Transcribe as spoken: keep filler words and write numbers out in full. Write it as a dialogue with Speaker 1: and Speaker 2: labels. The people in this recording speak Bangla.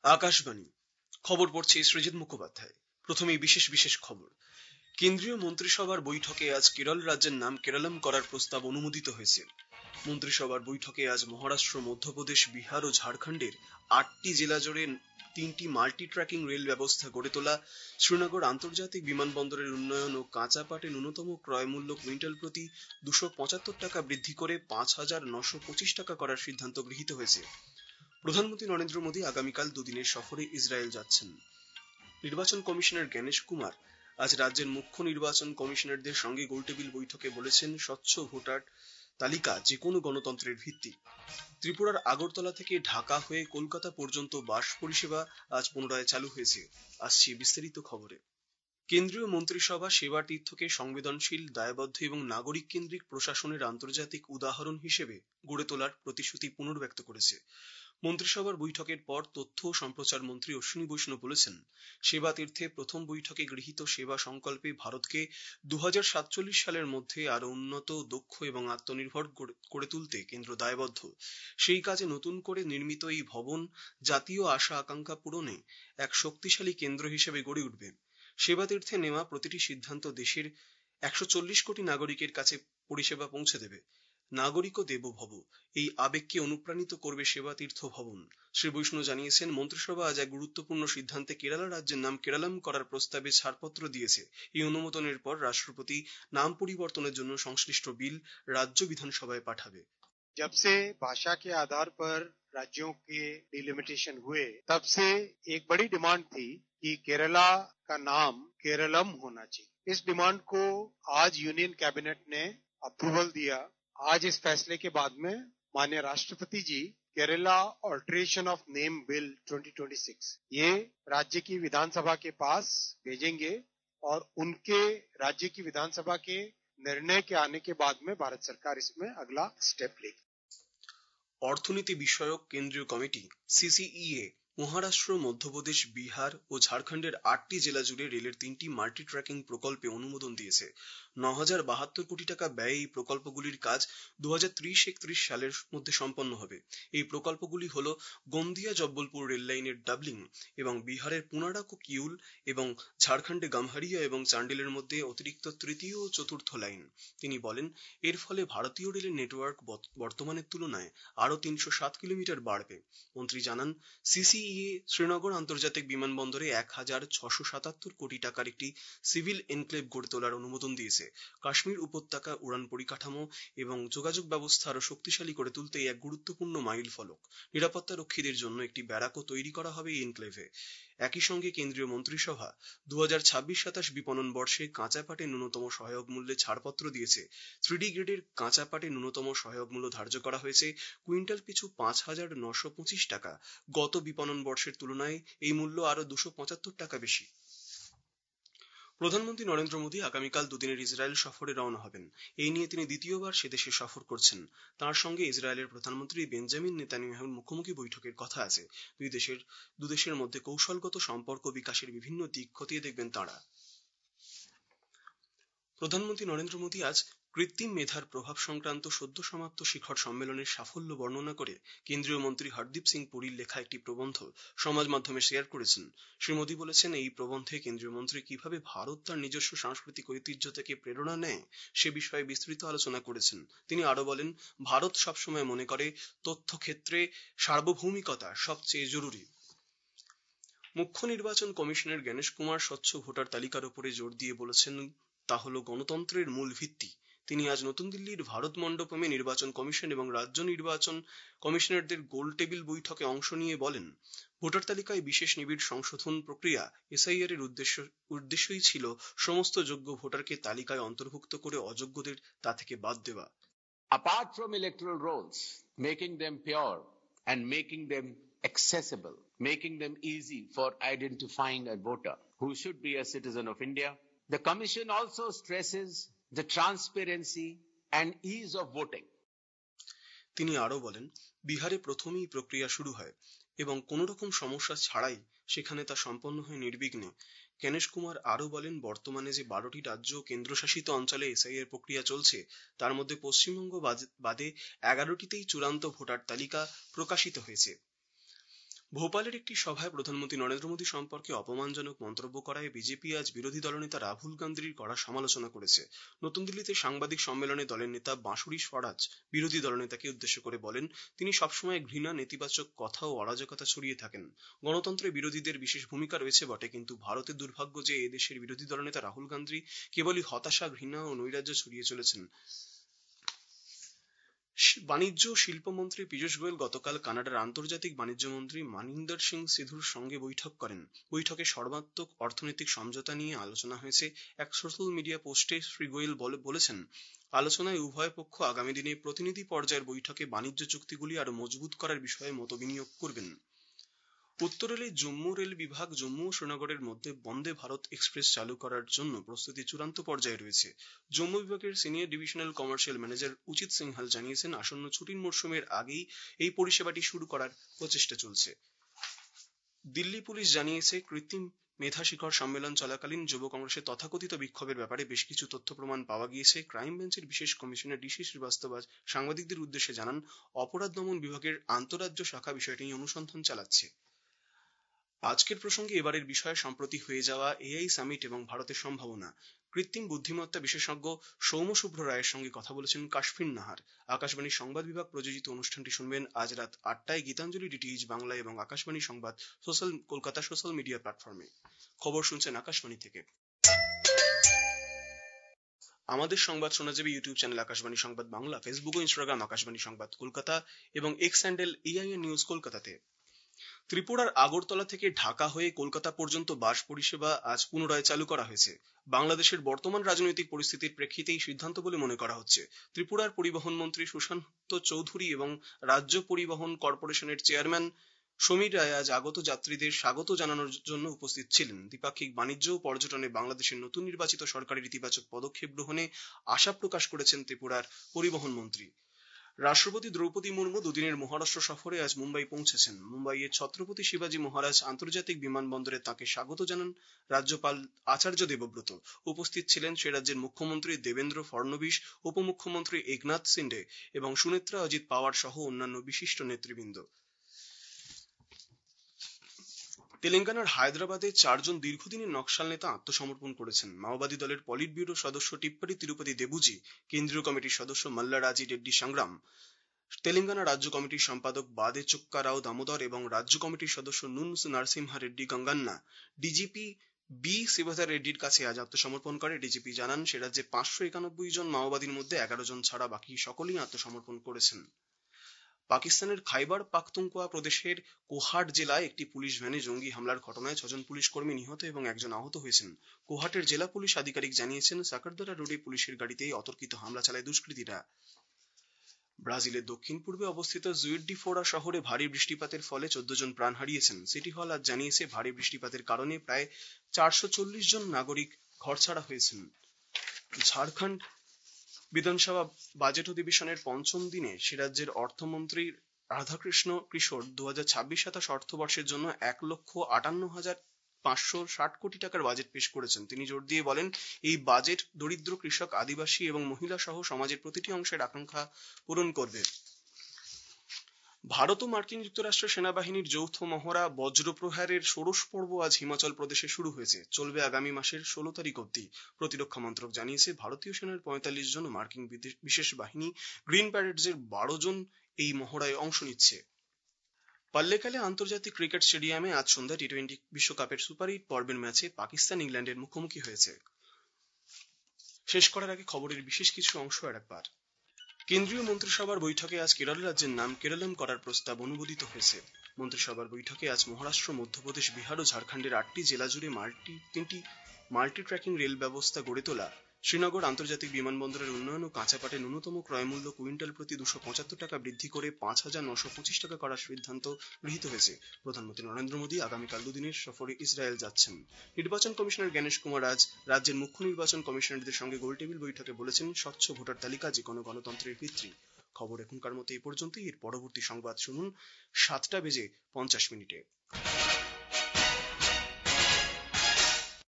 Speaker 1: আকাশবাণী খবর পড়ছে সৃজিত মুখোপাধ্যায়। প্রথমেই বিশেষ বিশেষ খবর। কেন্দ্রীয় মন্ত্রিসভার বৈঠকে আজ কেরল রাজ্যের নাম কেরালাম করার প্রস্তাব অনুমোদিত হয়েছে। মন্ত্রিসভার বৈঠকে আজ মহারাষ্ট্র, মধ্যপ্রদেশ, বিহার ও ঝাড়খণ্ডের আটটি জেলা জুড়ে তিনটি মাল্টি ট্র্যাকিং রেল ব্যবস্থা গড়ে তোলা, শ্রীনগর আন্তর্জাতিক বিমানবন্দরের উন্নয়ন ও কাঁচা পাটে ন্যূনতম ক্রয় মূল্য কুইন্টাল প্রতি দুশো পঁচাত্তর টাকা বৃদ্ধি করে পাঁচ হাজার নশো পঁচিশ টাকা করার সিদ্ধান্ত গৃহীত হয়েছে। প্রধানমন্ত্রী নরেন্দ্র মোদী আগামীকাল দুদিনের সফরে ইসরায়েল যাচ্ছেন। নির্বাচন কমিশনার গণেশ কুমার আজ রাজ্যের মুখ্য নির্বাচন কমিশনারদের সঙ্গে গোলটেবিল বৈঠকে বলেছেন, স্বচ্ছ ভোটার তালিকা যে কোনো গণতন্ত্রের ভিত্তি। ত্রিপুরার আগরতলা থেকে ঢাকা হয়ে কলকাতা পর্যন্ত বাস পরিষেবা আজ পুনরায় চালু হয়েছে। আসছে বিস্তারিত খবরে। কেন্দ্রীয় মন্ত্রিসভা সেবা তীর্থকে সংবেদনশীল, দায়বদ্ধ এবং নাগরিক কেন্দ্রিক প্রশাসনের আন্তর্জাতিক উদাহরণ হিসেবে গড়ে তোলার প্রতিশ্রুতি পুনর্ব্যক্ত করেছে। মন্ত্রিসভার বৈঠকের পর তথ্য ও সম্প্রচার মন্ত্রী অশ্বিনী বৈষ্ণব বলেছেন, সেবা তীর্থে প্রথম বৈঠকে গৃহীত সেবা সংকল্পে ভারতকে দু হাজার সাতচল্লিশ সালের মধ্যে আরো উন্নত, দক্ষ এবং আত্মনির্ভর করে তুলতে কেন্দ্র দায়বদ্ধ। সেই কাজে নতুন করে নির্মিত এই ভবন জাতীয় আশা আকাঙ্ক্ষা পূরণে এক শক্তিশালী কেন্দ্র হিসেবে গড়ে উঠবে। সেবা তীর্থে নেওয়া প্রতিটি সিদ্ধান্ত দেশের একশো চল্লিশ কোটি নাগরিকের কাছে পরিষেবা পৌঁছে দেবে। নাগরিক দেব ভব, এই আবেগকে অনুপ্রাণিত করবে সেবা তীর্থ ভবন। শ্রী বৈষ্ণব জানিয়েছেন, মন্ত্রিসভা আজ এক গুরুত্বপূর্ণ সিদ্ধান্তে কেরালা রাজ্যের নাম কেরালাম করার প্রস্তাবে ছাড়পত্র দিয়েছে। এই অনুমোদনের পর রাষ্ট্রপতি নাম পরিবর্তনের জন্য সংশ্লিষ্ট বিল রাজ্য বিধানসভায় পাঠাবে।
Speaker 2: जब से भाषा के आधार पर राज्यों के डिलिमिटेशन हुए, तब से एक बड़ी डिमांड थी कि केरला का नाम केरलम होना चाहिए। इस डिमांड को आज यूनियन कैबिनेट ने अप्रूवल दिया। आज इस फैसले के बाद में माननीय राष्ट्रपति जी Kerala alteration of name bill दो हज़ार छब्बीस ये राज्य की विधानसभा के पास भेजेंगे और उनके राज्य की विधानसभा के निर्णय के आने के बाद में भारत सरकार इसमें अगला स्टेप लेगी।
Speaker 1: অর্থনীতি বিষয়ক কেন্দ্রীয় কমিটি সিসিইএ মহারাষ্ট্র, মধ্যপ্রদেশ, বিহার ও ঝাড়খণ্ডের আটটি জেলা জুড়ে রেলের তিনটি মাল্টি ট্র্যাকিং প্রকল্পে অনুমোদন দিয়েছে। ন হাজার বাহাত্তর কোটি টাকা ব্যয়ে এই প্রকল্পগুলির কাজ দু হাজার ত্রিশ একত্রিশ সালের মধ্যে সম্পন্ন হবে। এই প্রকল্পগুলি হল গোন্দিয়া জব্বলপুর রেল লাইনের ডাবলিং এবং বিহারের পুনাড়া কিউল এবং ঝাড়খণ্ডে গামহারিয়া এবং চান্ডিলের মধ্যে অতিরিক্ত তৃতীয় ও চতুর্থ লাইন। তিনি বলেন, এর ফলে ভারতীয় রেলের নেটওয়ার্ক বর্তমানের তুলনায় আরো তিনশো সাত কিলোমিটার বাড়বে। মন্ত্রী জানান, সিসিইএ শ্রীনগর আন্তর্জাতিক বিমানবন্দরে এক হাজার ছশো সাতাত্তর কোটি টাকার একটি সিভিল এনক্লেভ গড়ে তোলার অনুমোদন দিয়েছে। কাশ্মীর উপত্যকা উড়ান পরিকাঠামো এবং যোগাযোগ ব্যবস্থা আরো শক্তিশালী করে তুলতে এক গুরুত্বপূর্ণ মাইল ফলক। নিরাপত্তা রক্ষীদের জন্য একটি ব্যারাকও তৈরি করা হবে এই এনক্লেভে। একই সঙ্গে কেন্দ্রীয় মন্ত্রিসভা দু হাজার ছাব্বিশ সাতাশ বিপণন বর্ষে কাঁচা পাটে ন্যূনতম সহায়ক মূল্যে ছাড়পত্র দিয়েছে। থ্রিডি গ্রেডের কাঁচা পাটে ন্যূনতম সহায়ক মূল্য ধার্য করা হয়েছে কুইন্টাল পিছু পাঁচ হাজার নশো পঁচিশ টাকা। গত বিপণন বর্ষের তুলনায় এই মূল্য আরো দুশো পঁচাত্তর টাকা বেশি। প্রধানমন্ত্রী নরেন্দ্র মোদী আগামীকাল দুদিনের ইসরায়েল সফরে রওনা হবেন। এই নিয়ে তিনি দ্বিতীয়বার সে দেশে সফর করছেন। তার সঙ্গে ইসরায়েলের প্রধানমন্ত্রী বেঞ্জামিন নেতানিয়াহুর মুখোমুখি বৈঠকের কথা আছে। দুই দেশের দুদেশের মধ্যে কৌশলগত সম্পর্ক বিকাশের বিভিন্ন দিক খতিয়ে দেখবেন তাঁরা। প্রধানমন্ত্রী নরেন্দ্র মোদী আজ কৃত্রিম মেধার প্রভাব সংক্রান্ত সদ্য সমাপ্ত শিখর সম্মেলনের সাফল্য বর্ণনা করে কেন্দ্রীয় মন্ত্রী হরদীপ সিং পুরীর লেখা একটি প্রবন্ধ সমাজ মাধ্যমে শেয়ার করেছেন। শ্রী মোদী বলেছেন, এই প্রবন্ধে কেন্দ্রীয় মন্ত্রী কিভাবে ভারত তার নিজস্ব সাংস্কৃতিক ঐতিহ্য থেকে প্রেরণা নেয় সে বিষয়ে বিস্তৃত আলোচনা করেছেন। তিনি আরো বলেন, ভারত সবসময় মনে করে তথ্য ক্ষেত্রে সার্বভৌমিকতা সবচেয়ে জরুরি। মুখ্য নির্বাচন কমিশনার গণেশ কুমার স্বচ্ছ ভোটার তালিকার উপরে জোর দিয়ে বলেছেন, তা হল গণতন্ত্রের মূল ভিত্তি। তিনি আজ নতুন দিল্লির ভারত মণ্ডপমে নির্বাচন কমিশন এবং রাজ্য নির্বাচন কমিশনারদের গোল টেবিল বৈঠকে অংশ নিয়ে বলেন, ভোটার তালিকায় বিশেষ নিবিড় সংশোধন প্রক্রিয়া এসআইআর এর উদ্দেশ্য উদ্দেশ্যই ছিল সমস্ত যোগ্য ভোটারকে তালিকায় অন্তর্ভুক্ত করে অযোগ্যদের তা থেকে বাদ দেওয়া।
Speaker 3: Apart from electoral rolls, making them pure and making them accessible, making them easy for identifying a voter who should be a citizen of India, the Commission also stresses the transparency and ease of voting.
Speaker 1: তিনি আরো বলেন, বিহারে প্রথমেই প্রক্রিয়া শুরু হয় এবং কোনো রকম সমস্যা ছাড়াই সেখানে তা সম্পন্ন হয় নির্বিঘ্নে। গণেশ কুমার আরো বলেন, বর্তমানে যে বারোটি রাজ্য ও কেন্দ্রশাসিত অঞ্চলে এসআইআর প্রক্রিয়া চলছে তার মধ্যে পশ্চিমবঙ্গ বাদে এগারোটিতেই চূড়ান্ত ভোটার তালিকা প্রকাশিত হয়েছে। ভোপালের একটি সভায় প্রধানমন্ত্রী নরেন্দ্র মোদী সম্পর্কে অপমানজনক মন্তব্য করায় বিজেপি আজ বিরোধী দলনেতা রাহুল গান্ধীর কড়া সমালোচনা করেছে। নতুন দিল্লিতে সাংবাদিক সম্মেলনে দলের নেতা বাঁশুরি স্বরাজ বিরোধী দলনেতাকে উদ্দেশ্য করে বলেন, তিনি সবসময় ঘৃণা, নেতিবাচক কথা ও অরাজকতা ছড়িয়ে থাকেন। গণতন্ত্রে বিরোধীদের বিশেষ ভূমিকা রয়েছে বটে, কিন্তু ভারতের দুর্ভাগ্য যে এ দেশের বিরোধী দলনেতা রাহুল গান্ধী কেবলই হতাশা, ঘৃণা ও নৈরাজ্য ছড়িয়ে চলেছেন। বাণিজ্য ও শিল্পমন্ত্রী পীযূষ গোয়েল গতকাল কানাডার আন্তর্জাতিক বাণিজ্য মন্ত্রী মনিন্দর সিং সিধুর সঙ্গে বৈঠক করেন। বৈঠকে সর্বাত্মক অর্থনৈতিক সমঝোতা নিয়ে আলোচনা হয়েছে। এক সোশ্যাল মিডিয়া পোস্টে শ্রী গোয়েল বলেছেন, আলোচনায় উভয় পক্ষ আগামী দিনে প্রতিনিধি পর্যায়ের বৈঠকে বাণিজ্য চুক্তিগুলি আরো মজবুত করার বিষয়ে মতবিনিয়োগ করবেন। উত্তর রেলের জম্মু রেল বিভাগ জম্মু ও শ্রীনগরের মধ্যে বন্দে ভারত এক্সপ্রেস চালু করার জন্য প্রস্তুতি চূড়ান্ত পর্যায়ে রয়েছে। জম্মু বিভাগের সিনিয়র ডিভিশনাল কমার্শিয়াল ম্যানেজার উচিত সিংহাল জানিয়েছেন, আসন্ন ছুটির মরশুমের আগেই এই পরিষেবাটি শুরু করার প্রচেষ্টা চলছে। দিল্লি পুলিশ জানিয়েছে, কৃত্রিম মেধা শিখর সম্মেলন চলাকালীন যুব কংগ্রেসের তথাকথিত বিক্ষোভের ব্যাপারে বেশ কিছু তথ্য প্রমাণ পাওয়া গিয়েছে। ক্রাইম বেঞ্চের বিশেষ কমিশনার ডিসি শ্রীবাস্তব আজ সাংবাদিকদের উদ্দেশ্যে জানান, অপরাধ দমন বিভাগের আন্তঃরাজ্য শাখা বিষয়টি নিয়ে অনুসন্ধান চালাচ্ছে। আজকের প্রসঙ্গে এবারের বিষয় সম্প্রতি হয়ে যাওয়া এআই সামিট এবং ভারতের সম্ভাবনা। কৃত্রিম বুদ্ধিমত্তা বিশেষজ্ঞ সৌম্য শুভ্র রায়ের সঙ্গে কথা বলেছেন কাশফিন নাহার। আকাশবাণী সংবাদ বিভাগ প্রযোজিত অনুষ্ঠানটি শুনবেন আজ রাত আটটায় গীতাঞ্জলি ডিটিএইচ বাংলা এবং আকাশবাণী সংবাদ সোশ্যাল কলকাতা সোশ্যাল মিডিয়া প্ল্যাটফর্মে। খবর শুনছেন আকাশবাণী থেকে। আমাদের সংবাদ শোনা যাবে YouTube channel Akashvani Sangbad Bangla, Facebook ও ইনস্টাগ্রাম আকাশবাণী সংবাদ কলকাতা এবং এক্স হ্যান্ডেল এআইএন নিউজ কলকাতাতে। ত্রিপুরার আগরতলা থেকে ঢাকা হয়ে কলকাতা পর্যন্ত বাস পরিষেবা আজ পুনরায় চালু করা হয়েছে। বাংলাদেশের বর্তমান রাজনৈতিক পরিস্থিতির প্রেক্ষিতে এই সিদ্ধান্ত বলে মনে করা হচ্ছে। ত্রিপুরার পরিবহন মন্ত্রী সুশান্ত চৌধুরী এবং রাজ্য পরিবহন কর্পোরেশনের চেয়ারম্যান সমীর রায় আজ আগত যাত্রীদের স্বাগত জানানোর জন্য উপস্থিত ছিলেন। দ্বিপাক্ষিক বাণিজ্য ও পর্যটনে বাংলাদেশের নতুন নির্বাচিত সরকারের ইতিবাচক পদক্ষেপ গ্রহণে আশা প্রকাশ করেছেন ত্রিপুরার পরিবহন মন্ত্রী। রাষ্ট্রপতি দ্রৌপদী মুর্মু দুদিনের মহারাষ্ট্র সফরে আজ মুম্বাই পৌঁছেছেন। মুম্বাইয়ের ছত্রপতি শিবাজী মহারাজ আন্তর্জাতিক বিমানবন্দরে তাঁকে স্বাগত জানান রাজ্যপাল আচার্য দেবব্রত। উপস্থিত ছিলেন সে রাজ্যের মুখ্যমন্ত্রী দেবেন্দ্র ফড়নবিস, উপমুখ্যমন্ত্রী একনাথ শিন্ডে এবং সুনেত্রা অজিত পাওয়ার সহ অন্যান্য বিশিষ্ট নেতৃবৃন্দ। তেলেঙ্গানার হায়দ্রাবাদে চারজন দীর্ঘদিনের নকশাল নেতা আত্মসমর্পণ করেছেন। মাওবাদী দলের পলিট ব্যুরো সদস্য টিপ্পারি তিরুপতি দেবুজি, কেন্দ্রীয় কমিটির সদস্য মাল্লারাজি রেড্ডি সংগ্রাম, তেলেঙ্গানা রাজ্য কমিটির সম্পাদক বাদে চোক্কা রাও দামোদর এবং রাজ্য কমিটির সদস্য নুন নারসিমহা রেড্ডি গঙ্গান্না ডিজিপি বি শিবধর রেড্ডির কাছে আজ আত্মসমর্পণ করে। ডিজিপি জানান, সে রাজ্যে পাঁচশো একানব্বই জন মাওবাদীর মধ্যে এগারো জন ছাড়া বাকি সকলেই আত্মসমর্পণ করেছেন। পাকিস্তানের খাইবার পাখতুনখোয়া প্রদেশের কোহাট জেলায় একটি পুলিশ ভ্যানে জঙ্গি হামলার ঘটনায় ছজন পুলিশ কর্মী নিহত এবং একজন আহত হয়েছেন। কোহাটের জেলা পুলিশ আধিকারিক জানিয়েছেন, সাকারদারা রোডে পুলিশের গাড়িতেই অতর্কিত হামলা চালায় দুষ্কৃতীরা। ব্রাজিলের দক্ষিণ পূর্বে অবস্থিত জুইস ডি ফোরা শহরে ভারী বৃষ্টিপাতের ফলে চোদ্দ জন প্রাণ হারিয়েছেন। সিটি হল আজ জানিয়েছে, ভারী বৃষ্টিপাতের কারণে প্রায় চারশো চল্লিশ জন নাগরিক ঘরছাড়া হয়েছেন। ঝাড়খণ্ড বিধানসভা বাজেট অধিবেশনের পঞ্চম দিনে সে রাজ্যের অর্থমন্ত্রী রাধাকৃষ্ণ কিশোর দু হাজার ছাব্বিশ সাতাশ অর্থবর্ষের জন্য এক লক্ষ আটান্ন হাজার পাঁচশো ষাট কোটি টাকার বাজেট পেশ করেছেন। তিনি জোর দিয়ে বলেন, এই বাজেট দরিদ্র, কৃষক, আদিবাসী এবং মহিলা সহ সমাজের প্রতিটি অংশের আকাঙ্ক্ষা পূরণ করবে। ভারত ও মার্কিন যুক্তরাষ্ট্র সেনাবাহিনীর যৌথ মহড়া বজ্রপ্রহারের ষোড়শ পর্ব আজ হিমাচল প্রদেশে শুরু হয়েছে, চলবে আগামী মাসের ষোলো তারিখ অব্দি। প্রতিরক্ষা মন্ত্রক জানিয়েছে, ভারতীয় সেনার পঁয়তাল্লিশ জন, মার্কিন বিশেষ বাহিনী গ্রিন প্যারেডসের বারো জন এই মহড়ায় অংশ নিচ্ছে। পাল্লেকালে আন্তর্জাতিক ক্রিকেট স্টেডিয়ামে আজ সন্ধ্যায় টি টোয়েন্টি বিশ্বকাপের সুপার এইট পর্বের ম্যাচে পাকিস্তান ইংল্যান্ডের মুখোমুখি হয়েছে। শেষ করার আগে খবরের বিশেষ কিছু অংশ আরেকবার। কেন্দ্রীয় মন্ত্রিসভার বৈঠকে আজ কেরল রাজ্যের নাম কেরলম করার প্রস্তাব অনুমোদিত হয়েছে। মন্ত্রিসভার বৈঠকে আজ মহারাষ্ট্র, মধ্যপ্রদেশ, বিহার ও ঝাড়খণ্ডের আটটি জেলা জুড়ে মাল্টি তিনটি মাল্টি ট্র্যাকিং রেল ব্যবস্থা গড়ে তোলা, শ্রীনগর আন্তর্জাতিক বিমানবন্দরের উন্নয়ন ও কাঁচা পাটের ন্যূনতম ক্রয়মূল্য কুইন্টাল প্রতি দুশো পঁচাত্তর টাকা বৃদ্ধি করে পাঁচ হাজার নশো পঁচিশ টাকা করার সিদ্ধান্ত গৃহীত হয়েছে। প্রধানমন্ত্রী নরেন্দ্র মোদী আগামীকাল দুদিনের সফরে ইসরায়েল যাচ্ছেন। নির্বাচন কমিশনার গণেশ কুমার আজ রাজ্যের মুখ্য নির্বাচন কমিশনারদের সঙ্গে গোলটেবিল বৈঠকে বলেছেন, স্বচ্ছ ভোটার তালিকা যে কোনো গণতন্ত্রের ভিত্তি। খবর এখনকার মতো এই পর্যন্তই। এর পরবর্তী সংবাদ শুনুন সাতটা বেজে পঞ্চাশ মিনিটে।